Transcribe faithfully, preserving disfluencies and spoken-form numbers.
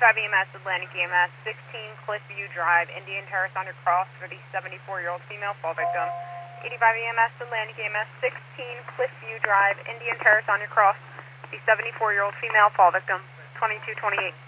eighty-five E M S, Atlantic E M S, sixteen Cliffview Drive, Indian Terrace on your cross for the seventy-four-year-old female fall victim. eighty-five E M S, Atlantic E M S, sixteen Cliffview Drive, Indian Terrace on your cross, the seventy-four-year-old female fall victim, twenty-two twenty-eight.